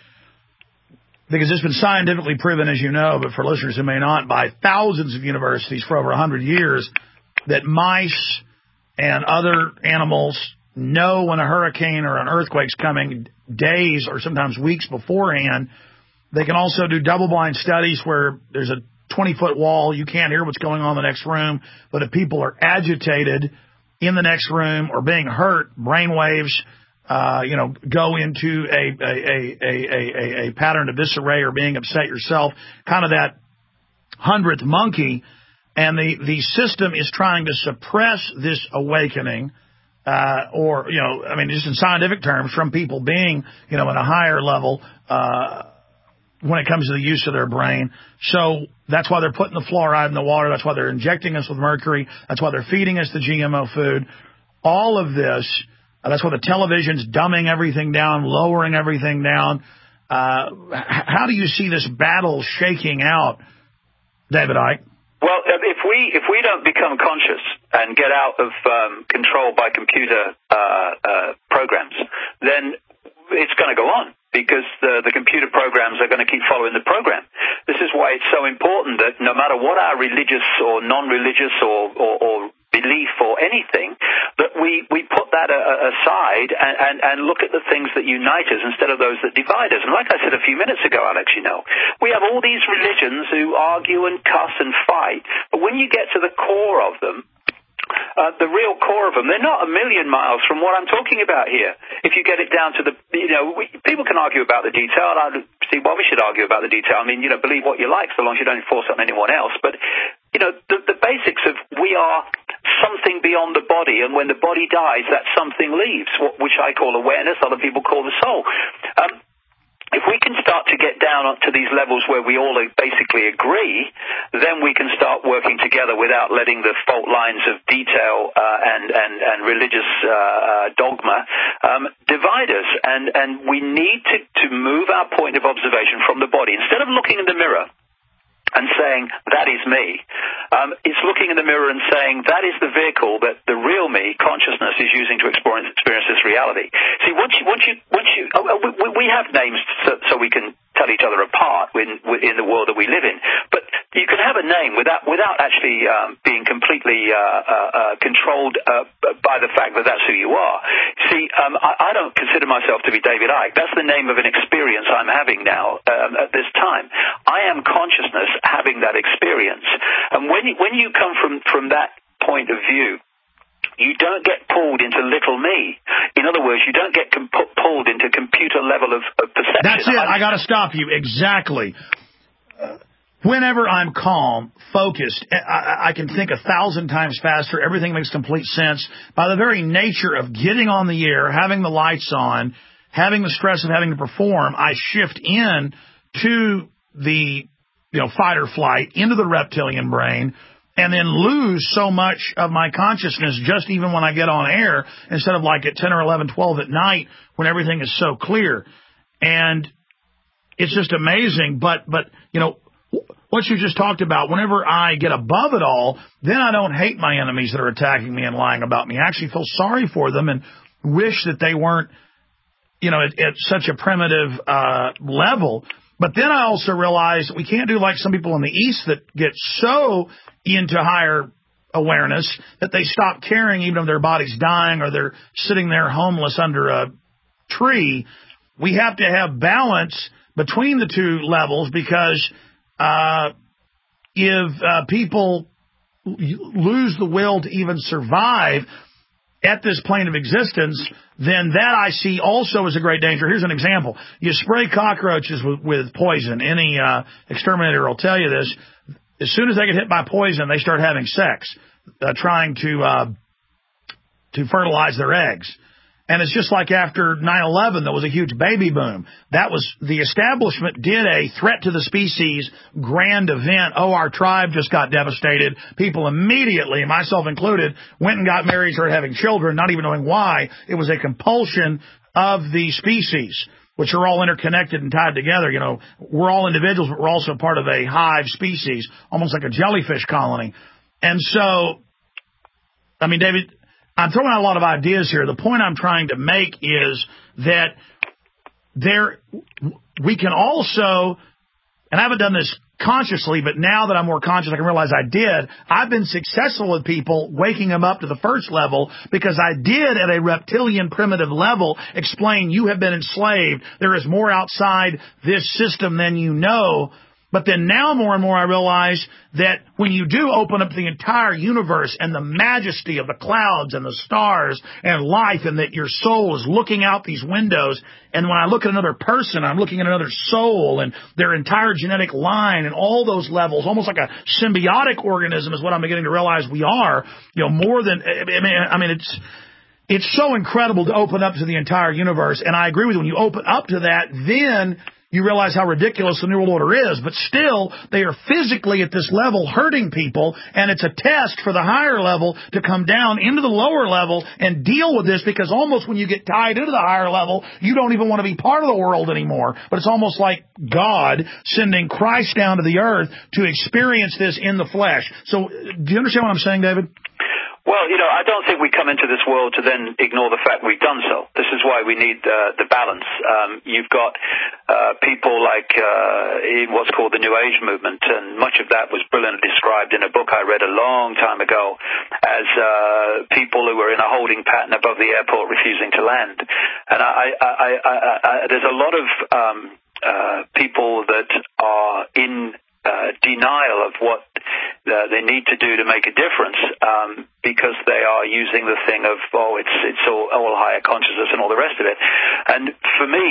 because it's been scientifically proven, as you know, but for listeners who may not, by thousands of universities for over one hundred years, that mice and other animals know when a hurricane or an earthquake's coming days or sometimes weeks beforehand. They can also do double-blind studies where there's a twenty-foot wall. You can't hear what's going on in the next room, but if people are agitated in the next room or being hurt, brain waves, uh, you know, go into a a, a, a, a, a pattern of disarray or being upset yourself, kind of that hundredth monkey. And the, the system is trying to suppress this awakening. Uh, or, you know, I mean, just in scientific terms, from people being, you know, at a higher level uh, when it comes to the use of their brain. So that's why they're putting the fluoride in the water. That's why they're injecting us with mercury. That's why they're feeding us the G M O food. All of this, uh, that's why the television's dumbing everything down, lowering everything down. Uh, how do you see this battle shaking out, David Icke? Well, if we if we don't become conscious and get out of um, control by computer uh, uh, programs, then it's going to go on, because the, the computer programs are going to keep following the program. This is why it's so important that no matter what our religious or non-religious or, or, or belief or anything, that we, we put that a, a aside and, and, and look at the things that unite us instead of those that divide us. And like I said a few minutes ago, Alex, you know, we have all these religions who argue and cuss and fight, but when you get to the core of them, Uh, the real core of them, they're not a million miles from what I'm talking about here. If you get it down to the, you know, we, people can argue about the detail. I don't see why we should argue about the detail. I mean, you know, believe what you like so long as you don't enforce it on anyone else. But, you know, the, the basics of we are something beyond the body, and when the body dies, that something leaves, what, which I call awareness, other people call the soul. Um, If we can start to get down to these levels where we all basically agree, then we can start working together without letting the fault lines of detail uh, and, and, and religious uh, uh, dogma um, divide us. And, and we need to, to move our point of observation from the body. Instead of looking in the mirror and saying, that is me, um, it's looking in the mirror and saying, that is the vehicle that the real me, consciousness, is using to experience, experience this reality. See, once you, once you, once you, oh, we, we have names so, so we can tell each other apart in, in the world that we live in, but you can have a name without, without actually um, being completely uh, uh, uh, controlled uh, by the fact that that's who you are. See, um, I, I don't consider myself to be David Icke. That's the name of an experience I'm having now um, at this time. I am consciousness having that experience. And when you, when you come from, from that point of view, You don't get pulled into little me. In other words, you don't get com- pulled into computer level of, of perception. That's it. I got to stop you. Exactly. Whenever I'm calm, focused, I, I can think a thousand times faster. Everything makes complete sense. By the very nature of getting on the air, having the lights on, having the stress of having to perform, I shift in to the, you know, fight or flight, into the reptilian brain, and then lose so much of my consciousness just even when I get on air, instead of like at ten or eleven, twelve at night when everything is so clear. And it's just amazing. But, but you know, what you just talked about, whenever I get above it all, then I don't hate my enemies that are attacking me and lying about me. I actually feel sorry for them and wish that they weren't, you know, at, at such a primitive uh, level. But then I also realize we can't do like some people in the East that get so into higher awareness that they stop caring even if their body's dying or they're sitting there homeless under a tree. We have to have balance between the two levels, because uh, if uh, people lose the will to even survive at this plane of existence, then that I see also as a great danger. Here's an example. You spray cockroaches with, with poison. Any uh, exterminator will tell you this. As soon as they get hit by poison, they start having sex, uh, trying to uh, to fertilize their eggs. And it's just like after nine eleven, there was a huge baby boom. That was, the establishment did a threat to the species grand event. Oh, our tribe just got devastated. People immediately, myself included, went and got married, started having children, not even knowing why. It was a compulsion of the species, which are all interconnected and tied together. You know, we're all individuals, but we're also part of a hive species, almost like a jellyfish colony. And so, I mean, David, I'm throwing out a lot of ideas here. The point I'm trying to make is that there, we can also, and I haven't done this consciously, but now that I'm more conscious, I can realize I did. I've been successful with people waking them up to the first level, because I did at a reptilian primitive level explain you have been enslaved. There is more outside this system than you know. But then now more and more I realize that when you do open up the entire universe and the majesty of the clouds and the stars and life, and that your soul is looking out these windows, and when I look at another person, I'm looking at another soul and their entire genetic line and all those levels, almost like a symbiotic organism is what I'm beginning to realize we are, you know, more than, I mean, I mean it's, it's so incredible to open up to the entire universe. And I agree with you. When you open up to that, then you realize how ridiculous the New World Order is, but still, they are physically at this level hurting people, and it's a test for the higher level to come down into the lower level and deal with this, because almost when you get tied into the higher level, you don't even want to be part of the world anymore. But it's almost like God sending Christ down to the earth to experience this in the flesh. So, do you understand what I'm saying, David? Well, you know, I don't think we come into this world to then ignore the fact we've done so. This is why we need uh, the balance. Um, you've got uh, people like uh, in what's called the New Age movement, and much of that was brilliantly described in a book I read a long time ago as uh, people who were in a holding pattern above the airport refusing to land. And I, I, I, I, I, there's a lot of um, uh, people that are in Uh, denial of what uh, they need to do to make a difference, um, because they are using the thing of, oh, it's it's all, all higher consciousness and all the rest of it. And for me,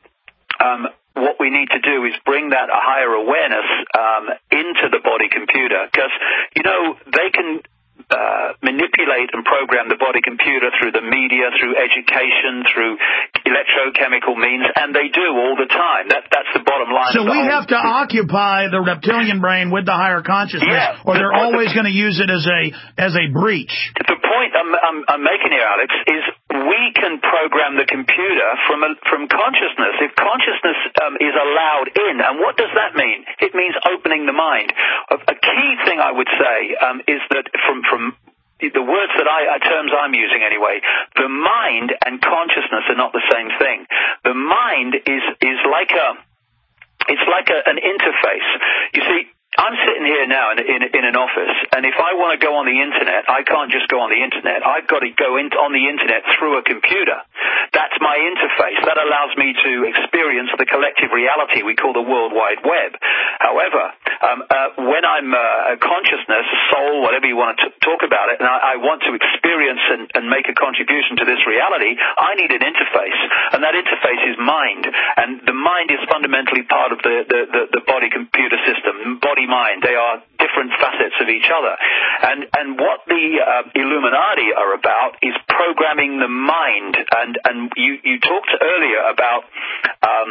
um, what we need to do is bring that higher awareness um, into the body computer, because, you know, they can Uh, manipulate and program the body computer through the media, through education, through electrochemical means, and they do all the time. That, that's the bottom line. So of the we whole have to occupy the reptilian brain with the higher consciousness, yeah, or they're the, always the, going to use it as a as a breach. The point I'm, I'm, I'm making here, Alex, is we can program the computer from a, from consciousness. If consciousness um, is allowed in, and what does that mean? It means opening the mind. A, a key thing I would say um, is that from from the words that I, terms I'm using anyway, the mind and consciousness are not the same thing. The mind is is like a, it's like a, an interface. You see, I'm sitting here now in, in, in an office, and if I want to go on the internet, I can't just go on the internet. I've got to go in, on the internet through a computer. That's my interface. That that allows me to experience the collective reality we call the World Wide Web. However, um, uh, when I'm uh, a consciousness, a soul, whatever you want to t- talk about it, and I, I want to experience and, and make a contribution to this reality, I need an interface, and that interface is mind. And the mind is fundamentally part of the, the, the, the body-computer system, body-mind. They are different facets of each other. And, and what the uh, Illuminati are about is programming the mind. And, and you, you talked earlier about um,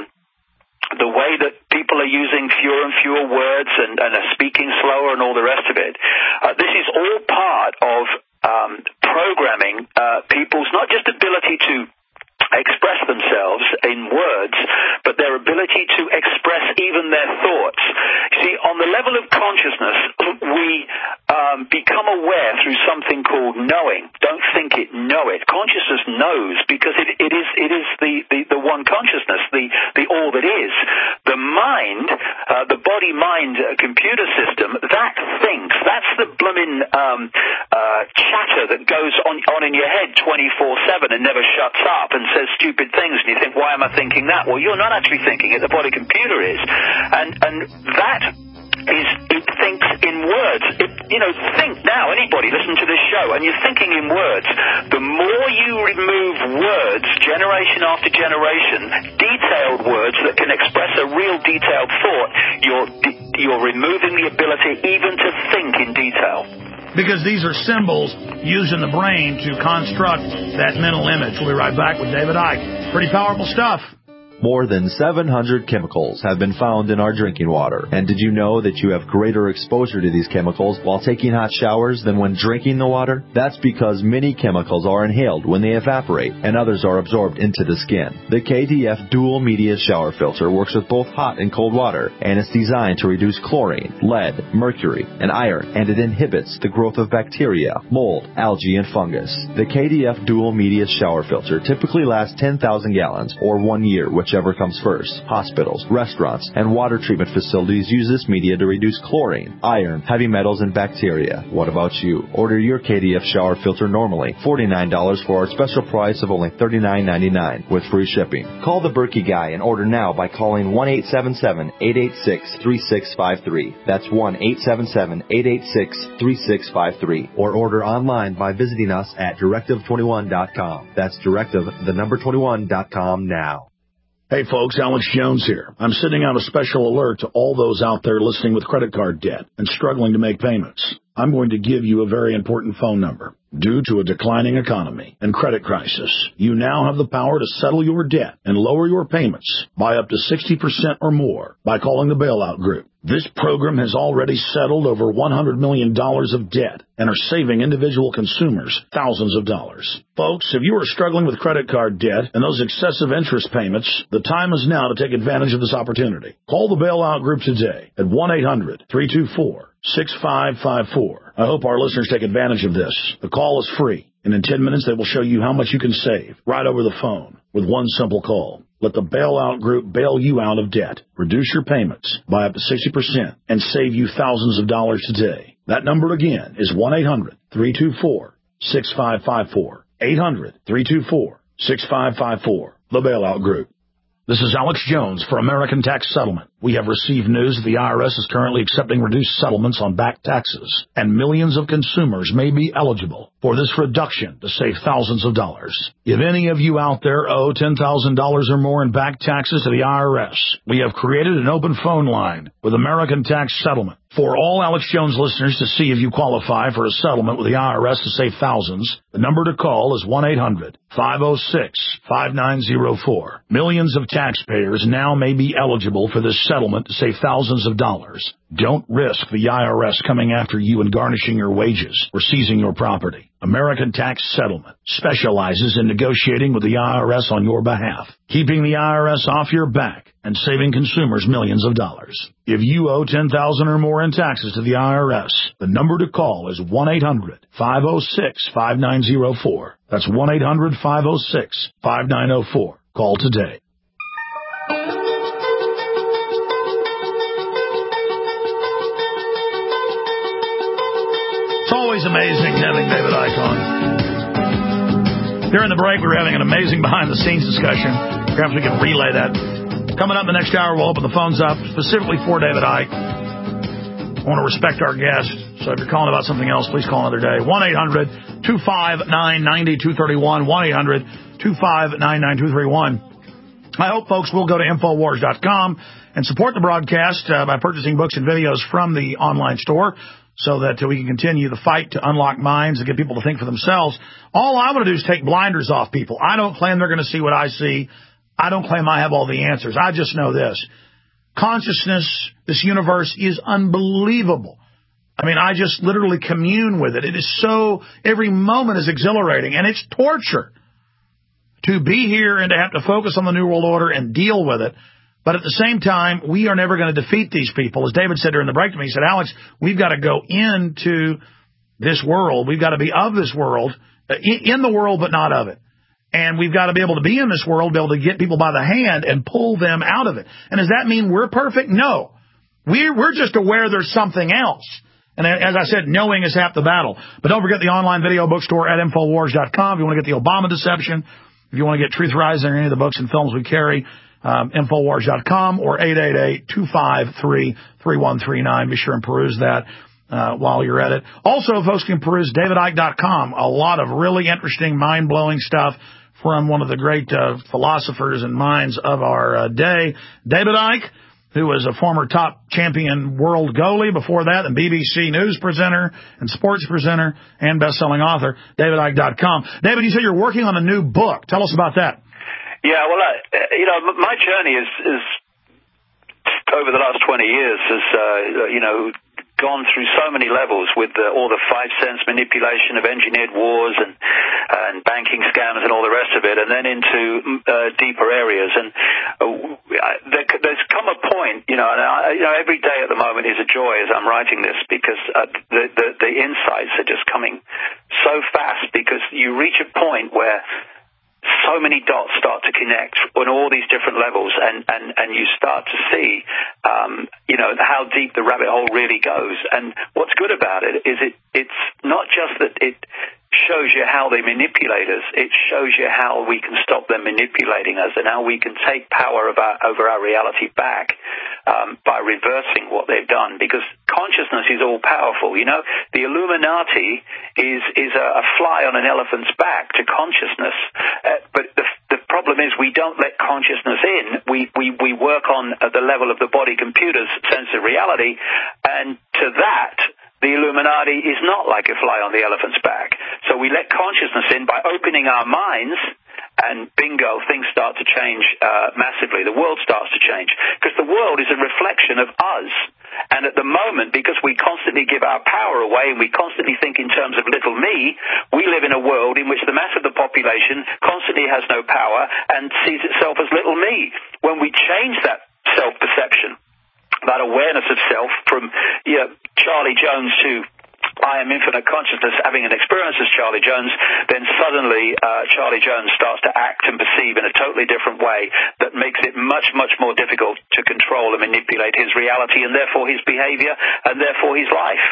the way that people are using fewer and fewer words and, and are speaking slower and all the rest of it. Uh, this is all part of um, programming uh, people's not just ability to express themselves in words, but their ability to express even their thoughts. See, on the level of consciousness, we um, become aware through something called knowing. Don't think it, know it. Consciousness knows because it, it is it is the, the, the one consciousness, the, the all that is. The mind, uh, the body-mind uh, computer system, that thinks. That's the blooming um, uh, chatter that goes on, on in your head twenty-four seven and never shuts up and says stupid things, and you think, why am I thinking that? Well, you're not actually thinking it, the body computer is. And and that is, it thinks in words. It, you know, think now, anybody listen to this show, and you're thinking in words. The more you remove words, generation after generation, detailed words that can express a real detailed thought, you're, you're removing the ability even to think in detail. Because these are symbols used in the brain to construct that mental image. We'll be right back with David Icke. Pretty powerful stuff. More than seven hundred chemicals have been found in our drinking water. And did you know that you have greater exposure to these chemicals while taking hot showers than when drinking the water? That's because many chemicals are inhaled when they evaporate, and others are absorbed into the skin. The K D F Dual Media Shower Filter works with both hot and cold water, and it's designed to reduce chlorine, lead, mercury, and iron, and it inhibits the growth of bacteria, mold, algae, and fungus. The K D F Dual Media Shower Filter typically lasts ten thousand gallons, or one year, whichever comes first. Hospitals, restaurants, and water treatment facilities use this media to reduce chlorine, iron, heavy metals, and bacteria. What about you? Order your K D F shower filter normally forty-nine dollars for our special price of only thirty-nine ninety-nine with free shipping. Call the Berkey Guy and order now by calling one eight seven seven, eight eight six, three six five three. That's one eight seven seven, eight eight six, three six five three. Or order online by visiting us at directive twenty-one dot com. That's directive, the number twenty-one dot com now. Hey folks, Alex Jones here. I'm sending out a special alert to all those out there listening with credit card debt and struggling to make payments. I'm going to give you a very important phone number. Due to a declining economy and credit crisis, you now have the power to settle your debt and lower your payments by up to sixty percent or more by calling the Bailout Group. This program has already settled over one hundred million dollars of debt and are saving individual consumers thousands of dollars. Folks, if you are struggling with credit card debt and those excessive interest payments, the time is now to take advantage of this opportunity. Call the Bailout Group today at one eight hundred, three two four, six five five four. I hope our listeners take advantage of this. The call is free, and in ten minutes they will show you how much you can save right over the phone with one simple call. Let the Bailout Group bail you out of debt, reduce your payments by up to sixty percent, and save you thousands of dollars today. That number again is one eight hundred, three two four, six five five four. eight hundred, three two four, six five five four. The Bailout Group. This is Alex Jones for American Tax Settlement. We have received news that the I R S is currently accepting reduced settlements on back taxes, and millions of consumers may be eligible for this reduction to save thousands of dollars. If any of you out there owe ten thousand dollars or more in back taxes to the I R S, we have created an open phone line with American Tax Settlement for all Alex Jones listeners to see if you qualify for a settlement with the I R S to save thousands. The number to call is one eight hundred, five oh six, five nine oh four. Millions of taxpayers now may be eligible for this settlement to save thousands of dollars. Don't risk the I R S coming after you and garnishing your wages or seizing your property. American Tax Settlement specializes in negotiating with the I R S on your behalf, keeping the I R S off your back and saving consumers millions of dollars. If you owe ten thousand dollars or more in taxes to the I R S, the number to call is one eight hundred, five oh six, five nine oh four. That's one eight hundred, five oh six, five nine oh four. Call today. It's always amazing having David Icke on. During the break, we were having an amazing behind-the-scenes discussion Perhaps we can relay that. Coming up in the next hour, we'll open the phones up specifically for David Icke. I want to respect our guest, so if you're calling about something else, please call another day. one eight hundred two five nine nine two three one, one eight hundred two five nine nine two three one. I hope folks will go to Infowars dot com and support the broadcast uh, by purchasing books and videos from the online store so that uh, we can continue the fight to unlock minds and get people to think for themselves. All I want to do is take blinders off people. I don't claim they're going to see what I see. I don't claim I have all the answers. I just know this. Consciousness, this universe, is unbelievable. I mean, I just literally commune with it. It is so, every moment is exhilarating, and it's torture to be here and to have to focus on the New World Order and deal with it. But at the same time, we are never going to defeat these people. As David said during the break to me, he said, Alex, we've got to go into this world. We've got to be of this world, in the world, but not of it. And we've got to be able to be in this world, be able to get people by the hand and pull them out of it. And does that mean we're perfect? No. We're, we're just aware there's something else. And as I said, knowing is half the battle. But don't forget the online video bookstore at Infowars dot com. If you want to get the Obama Deception, if you want to get Truth Rising or any of the books and films we carry, um, Infowars dot com or eight eight eight, two five three, three one three nine. Be sure and peruse that uh, while you're at it. Also, folks can peruse David Icke dot com. A lot of really interesting, mind-blowing stuff from one of the great uh, philosophers and minds of our uh, day, David Icke, who was a former top champion world goalie before that, and B B C News presenter and sports presenter and best-selling author, David Icke dot com. David, you said you're working on a new book. Tell us about that. Yeah, well, uh, you know, my journey is, is over the last twenty years has, uh, you know, gone through so many levels with the, all the five sense manipulation of engineered wars and and banking scams and all the rest of it, and then into uh, deeper areas. And uh, there, there's come a point, you know, and I, you know, every day at the moment is a joy as I'm writing this, because uh, the, the the insights are just coming so fast, because you reach a point where so many dots start to connect on all these different levels, and, and, and you start to see, um, you know, how deep the rabbit hole really goes. And what's good about it is it, it's not just that it shows you how they manipulate us, it shows you how we can stop them manipulating us and how we can take power of our, over our reality back um, by reversing what they've done, because consciousness is all powerful. You know, the Illuminati is is a, a fly on an elephant's back to consciousness, uh, but the, the problem is we don't let consciousness in. We, we, we work on at the level of the body computer's sense of reality, and to that, the Illuminati is not like a fly on the elephant's back. So we let consciousness in by opening our minds, and bingo, things start to change uh, massively. The world starts to change, because the world is a reflection of us. And at the moment, because we constantly give our power away and we constantly think in terms of little me, we live in a world in which the mass of the population constantly has no power and sees itself as little me. When we change that self-perception, that awareness of self from you know, Charlie Jones to I am infinite consciousness, having an experience as Charlie Jones, then suddenly uh, Charlie Jones starts to act and perceive in a totally different way that makes it much, much more difficult to control and manipulate his reality and therefore his behavior and therefore his life.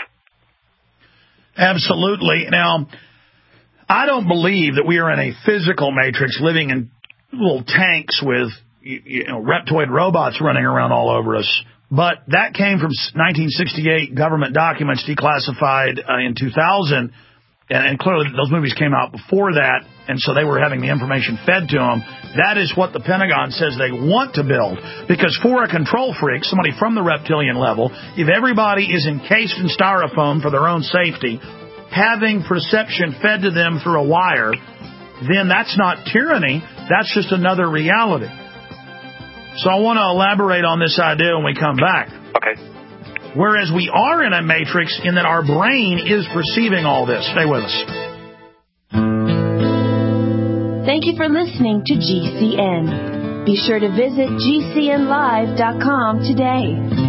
Absolutely. Now, I don't believe that we are in a physical matrix living in little tanks with you know, reptoid robots running around all over us. But that came from nineteen sixty-eight government documents declassified uh, in two thousand, and, and clearly those movies came out before that, and so they were having the information fed to them. That is what the Pentagon says they want to build, because for a control freak, somebody from the reptilian level, if everybody is encased in styrofoam for their own safety, having perception fed to them through a wire, then that's not tyranny, that's just another reality. So I want to elaborate on this idea when we come back. Okay. Whereas we are in a matrix in that our brain is perceiving all this. Stay with us. Thank you for listening to G C N. Be sure to visit G C N live dot com today.